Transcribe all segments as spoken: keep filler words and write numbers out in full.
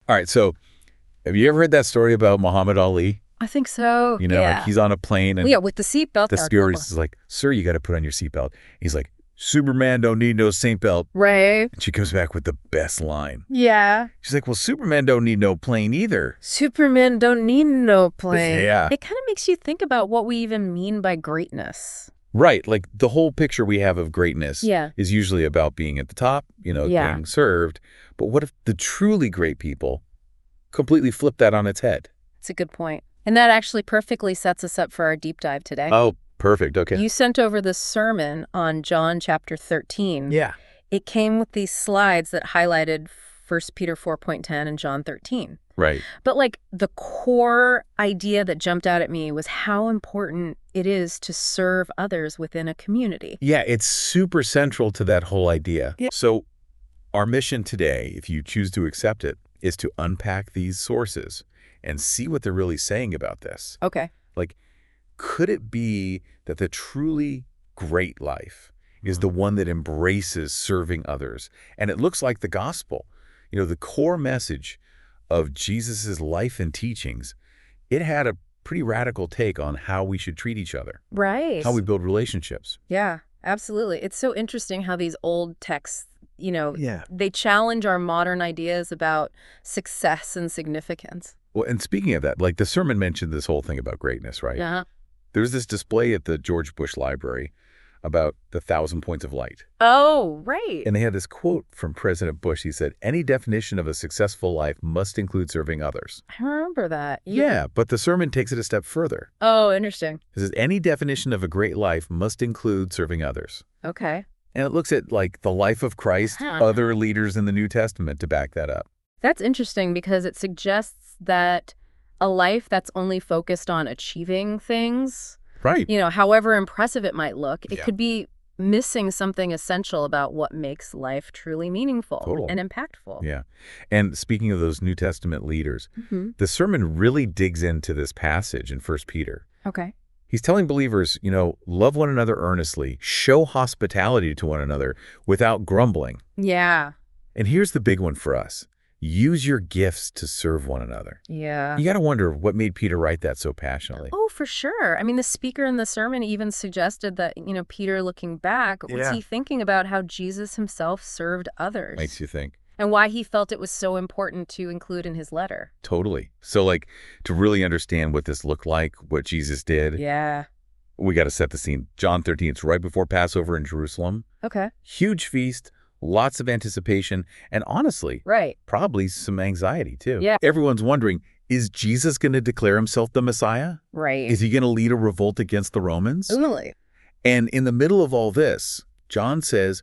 All right, so have you ever heard that story about Muhammad Ali? I think so. You know, yeah. like he's on a plane and Well, yeah, with the seatbelt. the stewardess is like, "Sir, you got to put on your seatbelt." He's like, "Superman don't need no seatbelt." Right. And she comes back with the best line. Yeah. She's like, "Well, Superman don't need no plane either." Superman don't need no plane. Yeah. It kind of makes you think about what we even mean by greatness. Right. Like the whole picture we have of greatness Yeah. is usually about being at the top, you know, Yeah. being served. But what if the truly great people completely flip that on its head? It's a good point. And that actually perfectly sets us up for our deep dive today. Oh, perfect. Okay. You sent over this sermon on John chapter thirteen. Yeah. It came with these slides that highlighted First Peter four point ten and John thirteen. Right. But like the core idea that jumped out at me was how important it is to serve others within a community. Yeah, it's super central to that whole idea. Yeah. So our mission today, if you choose to accept it, is to unpack these sources and see what they're really saying about this. Okay. Like, could it be that the truly great life is the one that embraces serving others? And it looks like the gospel, you know, the core message of Jesus's life and teachings, it had a pretty radical take on how we should treat each other, Right. how we build relationships. Yeah, absolutely. It's so interesting how these old texts, you know, Yeah. they challenge our modern ideas about success and significance. Well, and speaking of that, like the sermon mentioned this whole thing about greatness, right? Yeah. There's this display at the George Bush Library about the thousand points of light. Oh, right. And they had this quote from President Bush. He said, "Any definition of a successful life must include serving others." I remember that. You- Yeah, but the sermon takes it a step further. Oh, interesting. It says, "Any definition of a great life must include serving others." Okay. And it looks at like the life of Christ, Huh. other leaders in the New Testament to back that up. That's interesting because it suggests that a life that's only focused on achieving things, Right. you know, however impressive it might look, it Yeah. could be missing something essential about what makes life truly meaningful Total. and impactful. Yeah. And speaking of those New Testament leaders, Mhm. the sermon really digs into this passage in First Peter. Okay. He's telling believers, you know, love one another earnestly, show hospitality to one another without grumbling. Yeah. And here's the big one for us. Use your gifts to serve one another. Yeah. You got to wonder what made Peter write that so passionately. Oh, for sure. I mean, the speaker in the sermon even suggested that, you know, Peter looking back, was Yeah. he thinking about how Jesus himself served others Makes you think. and why he felt it was so important to include in his letter? Totally. So, like, to really understand what this looked like, what Jesus did, Yeah. we got to set the scene. John thirteen, it's right before Passover in Jerusalem. Okay. Huge feast, lots of anticipation, and honestly, Right. probably some anxiety too. Yeah. Everyone's wondering, is Jesus going to declare himself the Messiah? Right. Is he going to lead a revolt against the Romans? Really? And in the middle of all this, John says,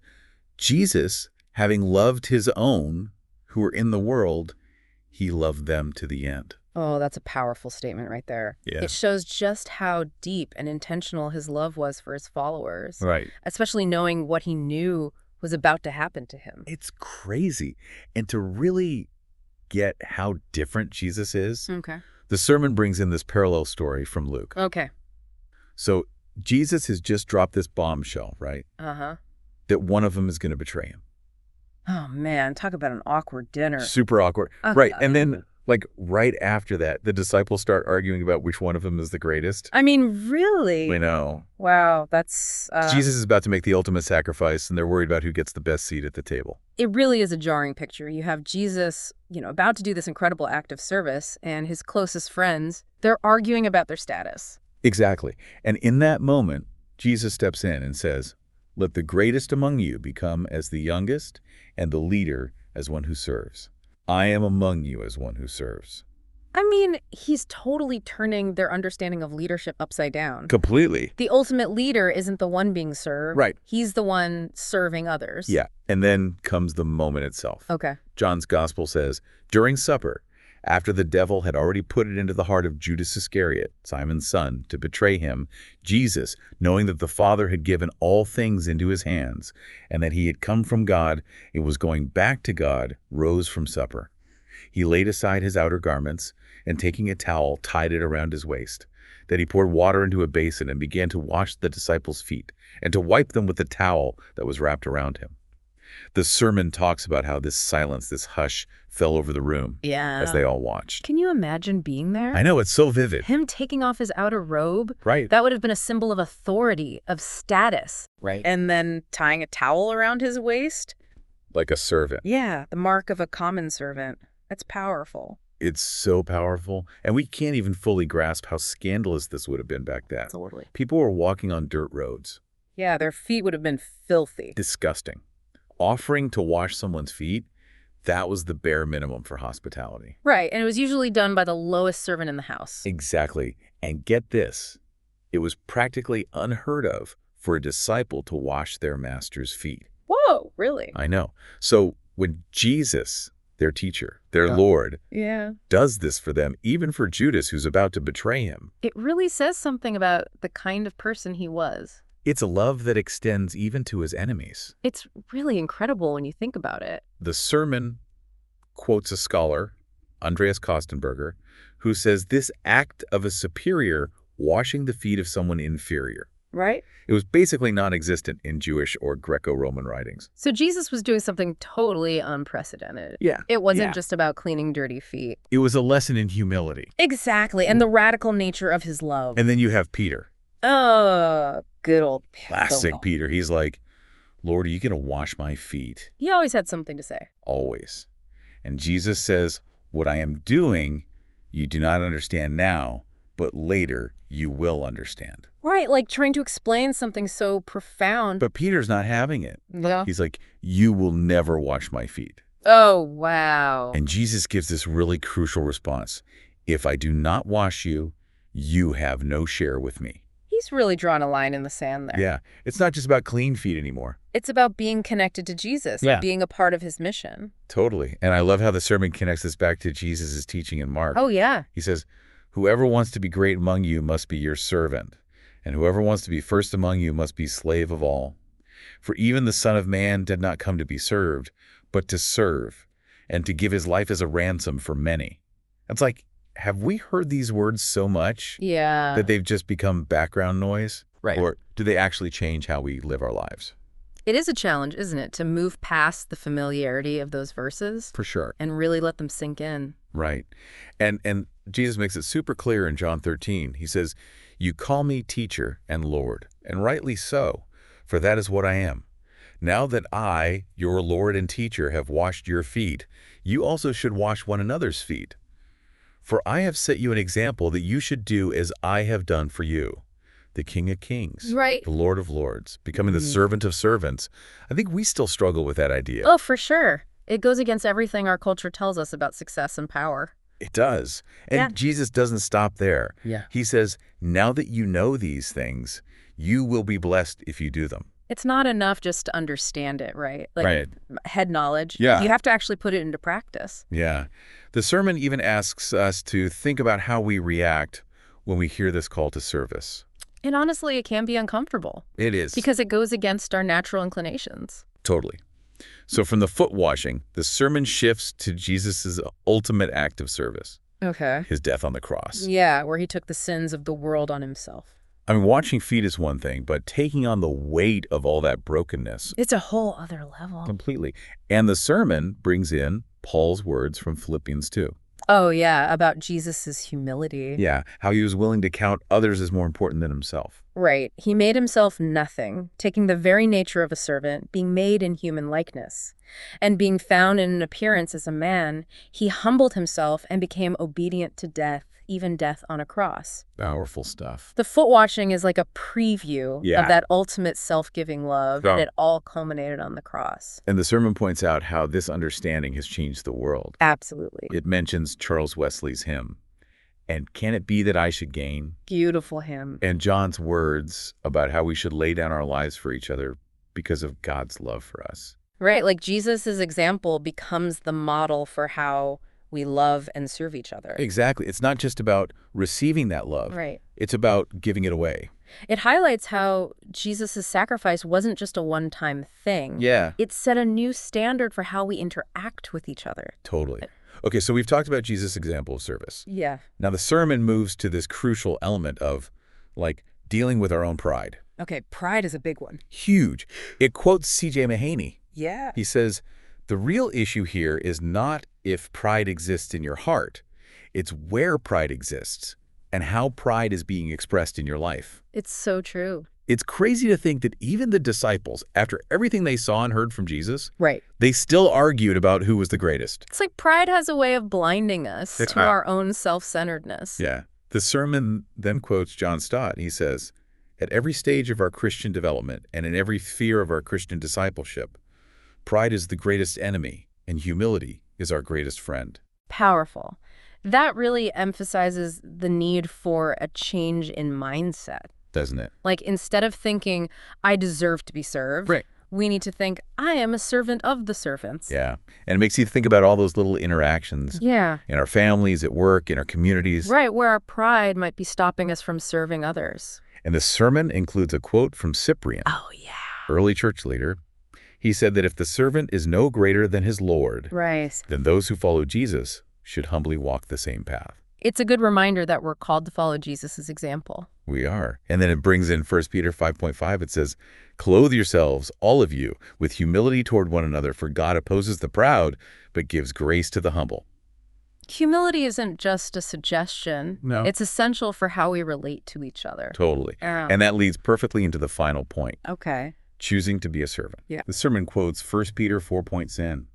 Jesus, having loved his own who were in the world, he loved them to the end. Oh, that's a powerful statement right there. Yeah. It shows just how deep and intentional his love was for his followers, Right. especially knowing what he knew was about to happen to him. It's crazy. And to really get how different Jesus is, Okay. the sermon brings in this parallel story from Luke. Okay. So Jesus has just dropped this bombshell, right? Uh-huh. That one of them is going to betray him. Oh, man, talk about an awkward dinner. Super awkward. Oh, right. God. And then, like, right after that, the disciples start arguing about which one of them is the greatest. I mean, really? We know. Wow, that's... Uh, Jesus is about to make the ultimate sacrifice, and they're worried about who gets the best seat at the table. It really is a jarring picture. You have Jesus, you know, about to do this incredible act of service, and his closest friends, they're arguing about their status. Exactly. And in that moment, Jesus steps in and says, "Let the greatest among you become as the youngest, and the leader as one who serves. I am among you as one who serves." I mean, he's totally turning their understanding of leadership upside down. Completely. The ultimate leader isn't the one being served. Right. He's the one serving others. Yeah. And then comes the moment itself. Okay. John's gospel says, during supper, after the devil had already put it into the heart of Judas Iscariot, Simon's son, to betray him, Jesus, knowing that the Father had given all things into his hands, and that he had come from God and was going back to God, rose from supper. He laid aside his outer garments, and taking a towel, tied it around his waist. Then he poured water into a basin and began to wash the disciples' feet, and to wipe them with the towel that was wrapped around him. The sermon talks about how this silence, this hush, fell over the room Yeah. as they all watched. Can you imagine being there? I know, it's so vivid. Him taking off his outer robe? Right. That would have been a symbol of authority, of status. Right. And then tying a towel around his waist? Like a servant. Yeah, the mark of a common servant. That's powerful. It's so powerful. And we can't even fully grasp how scandalous this would have been back then. Totally. People were walking on dirt roads. Yeah, their feet would have been filthy. Disgusting. Offering to wash someone's feet, that was the bare minimum for hospitality. Right, and it was usually done by the lowest servant in the house. Exactly. And get this, it was practically unheard of for a disciple to wash their master's feet. Whoa, really? I know. So when Jesus, their teacher, their Yeah. Lord, Yeah. does this for them, even for Judas, who's about to betray him, It really says something about the kind of person he was. it's a love that extends even to his enemies. It's really incredible when you think about it. The sermon quotes a scholar, Andreas Kostenberger, who says this act of a superior washing the feet of someone inferior. Right? It was basically non-existent in Jewish or Greco-Roman writings. So Jesus was doing something totally unprecedented. Yeah. It wasn't Yeah. just about cleaning dirty feet. It was a lesson in humility. Exactly, and the radical nature of his love. And then you have Peter, Oh, good old classic Bill. Peter. He's like, Lord, are you going to wash my feet? He always had something to say. Always. And Jesus says, what I am doing, you do not understand now, but later you will understand. Right, like trying to explain something so profound. But Peter's not having it. Yeah. He's like, you will never wash my feet. Oh, wow. And Jesus gives this really crucial response. If I do not wash you, you have no share with me. He's really drawn a line in the sand there. Yeah, it's not just about clean feet anymore. It's about being connected to Jesus, Yeah. being a part of his mission. Totally. And I love how the sermon connects this back to Jesus' teaching in Mark. Oh, yeah. He says, whoever wants to be great among you must be your servant, and whoever wants to be first among you must be slave of all. For even the Son of Man did not come to be served, but to serve, and to give his life as a ransom for many. It's like, have we heard these words so much Yeah. that they've just become background noise? Right. Or do they actually change how we live our lives? It is a challenge, isn't it, to move past the familiarity of those verses For sure. and really let them sink in. Right. And and Jesus makes it super clear in John thirteen. He says, you call me teacher and Lord, and rightly so, for that is what I am. Now that I, your Lord and teacher, have washed your feet, you also should wash one another's feet. For I have set you an example that you should do as I have done for you. The King of Kings, Right. the Lord of Lords, becoming the Mhm. servant of servants. I think we still struggle with that idea. Oh, for sure. It goes against everything our culture tells us about success and power. It does. And Yeah. Jesus doesn't stop there. Yeah. He says, now that you know these things, you will be blessed if you do them. It's not enough just to understand it, right? Like Right. head knowledge. Yeah. You have to actually put it into practice. Yeah. The sermon even asks us to think about how we react when we hear this call to service. And honestly, it can be uncomfortable It is. because it goes against our natural inclinations. Totally. So from the foot washing, the sermon shifts to Jesus' ultimate act of service, Okay. his death on the cross. Yeah, where he took the sins of the world on himself. I mean, washing feet is one thing, but taking on the weight of all that brokenness It's a whole other level. completely. And the sermon brings in Paul's words from Philippians two. Oh, yeah, about Jesus's humility. Yeah, how he was willing to count others as more important than himself. Right. He made himself nothing, taking the very nature of a servant, being made in human likeness. And being found in an appearance as a man, he humbled himself and became obedient to death, even death on a cross. Powerful stuff. The foot washing is like a preview Yeah. of that ultimate self-giving love, Yeah. and it all culminated on the cross. And the sermon points out how this understanding has changed the world. Absolutely. It mentions Charles Wesley's hymn, and can it be that I should gain? Beautiful hymn. And John's words about how we should lay down our lives for each other because of God's love for us. Right, like Jesus's example becomes the model for how we love and serve each other. Exactly. It's not just about receiving that love. Right. It's about giving it away. It highlights how Jesus' sacrifice wasn't just a one-time thing. Yeah. It set a new standard for how we interact with each other. Totally. Okay, so we've talked about Jesus' example of service. Yeah. Now the sermon moves to this crucial element of, like, dealing with our own pride. Okay, pride is a big one. Huge. It quotes C J Mahaney. Yeah. He says, the real issue here is not if pride exists in your heart. It's where pride exists and how pride is being expressed in your life. It's so true. It's crazy to think that even the disciples, after everything they saw and heard from Jesus, Right. they still argued about who was the greatest. It's like pride has a way of blinding us to Yeah. our own self-centeredness. Yeah. The sermon then quotes John Stott. He says, at every stage of our Christian development and in every sphere of our Christian discipleship, pride is the greatest enemy and humility is our greatest friend. Powerful. That really emphasizes the need for a change in mindset. Doesn't it? Like, instead of thinking, I deserve to be served, Right. we need to think, I am a servant of the servants. Yeah. And it makes you think about all those little interactions Yeah. in our families, at work, in our communities. Right, where our pride might be stopping us from serving others. And the sermon includes a quote from Cyprian, Oh, yeah. early church leader. He said that if the servant is no greater than his Lord, Right. then those who follow Jesus should humbly walk the same path. It's a good reminder that we're called to follow Jesus' example. We are. And then it brings in First Peter five point five. It says, clothe yourselves, all of you, with humility toward one another, for God opposes the proud, but gives grace to the humble. Humility isn't just a suggestion. No. It's essential for how we relate to each other. Totally. Yeah. And that leads perfectly into the final point, Okay. choosing to be a servant. Yeah. The sermon quotes First Peter four point ten.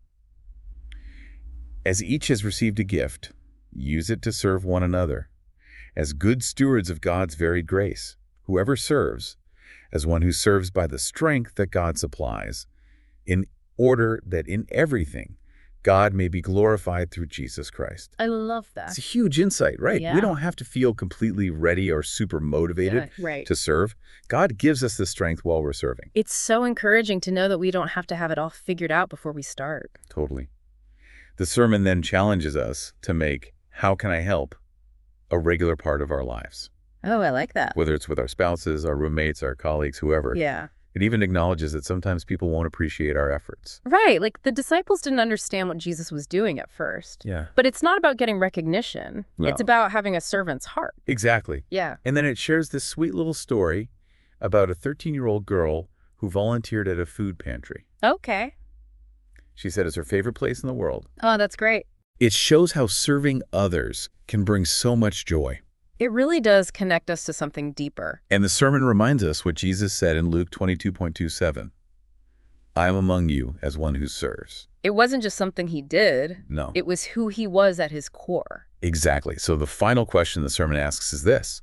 As each has received a gift, use it to serve one another, as good stewards of God's varied grace. Whoever serves, as one who serves by the strength that God supplies, in order that in everything God may be glorified through Jesus Christ. I love It's that. a huge insight, right? Yeah. We don't have to feel completely ready or super motivated Yeah, right. to serve. God gives us the strength while we're serving. It's so encouraging to know that we don't have to have it all figured out before we start. Totally. The sermon then challenges us to make "how can I help" a regular part of our lives, Oh, I like that. whether it's with our spouses, our roommates, our colleagues, whoever. Yeah. It even acknowledges that sometimes people won't appreciate our efforts. Right. Like, the disciples didn't understand what Jesus was doing at first. Yeah. But it's not about getting recognition. No. It's about having a servant's heart. Exactly. Yeah. And then it shares this sweet little story about a thirteen-year-old girl who volunteered at a food pantry. Okay. She said it's her favorite place in the world. Oh, that's great. It shows how serving others can bring so much joy. It really does connect us to something deeper. And the sermon reminds us what Jesus said in Luke twenty-two point two seven. I am among you as one who serves. It wasn't just something he did. No. It was who he was at his core. Exactly. So the final question the sermon asks is this.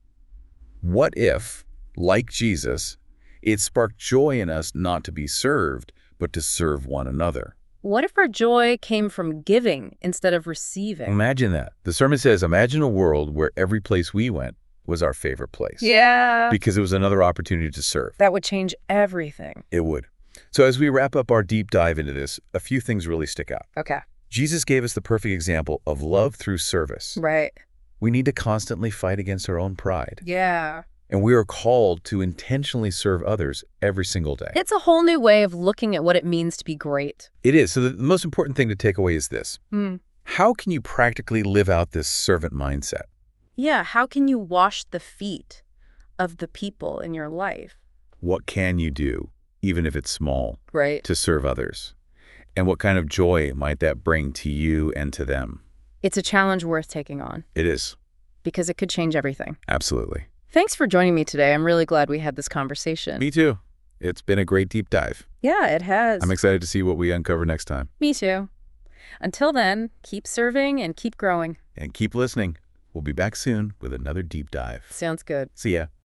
What if, like Jesus, it sparked joy in us not to be served, but to serve one another? What if our joy came from giving instead of receiving? Imagine that. The sermon says, imagine a world where every place we went was our favorite place. Yeah. Because it was another opportunity to serve. That would change everything. It would. So as we wrap up our deep dive into this, a few things really stick out. Okay. Jesus gave us the perfect example of love through service. Right. We need to constantly fight against our own pride. Yeah. And we are called to intentionally serve others every single day. It's a whole new way of looking at what it means to be great. It is. So the, the most important thing to take away is this. Hmm. How can you practically live out this servant mindset? Yeah. How can you wash the feet of the people in your life? What can you do, even if it's small, Right. to serve others? And what kind of joy might that bring to you and to them? It's a challenge worth taking on It is. because it could change everything. Absolutely. Thanks for joining me today. I'm really glad we had this conversation. Me too. It's been a great deep dive. Yeah, it has. I'm excited to see what we uncover next time. Me too. Until then, keep serving and keep growing. And keep listening. We'll be back soon with another deep dive. Sounds good. See ya.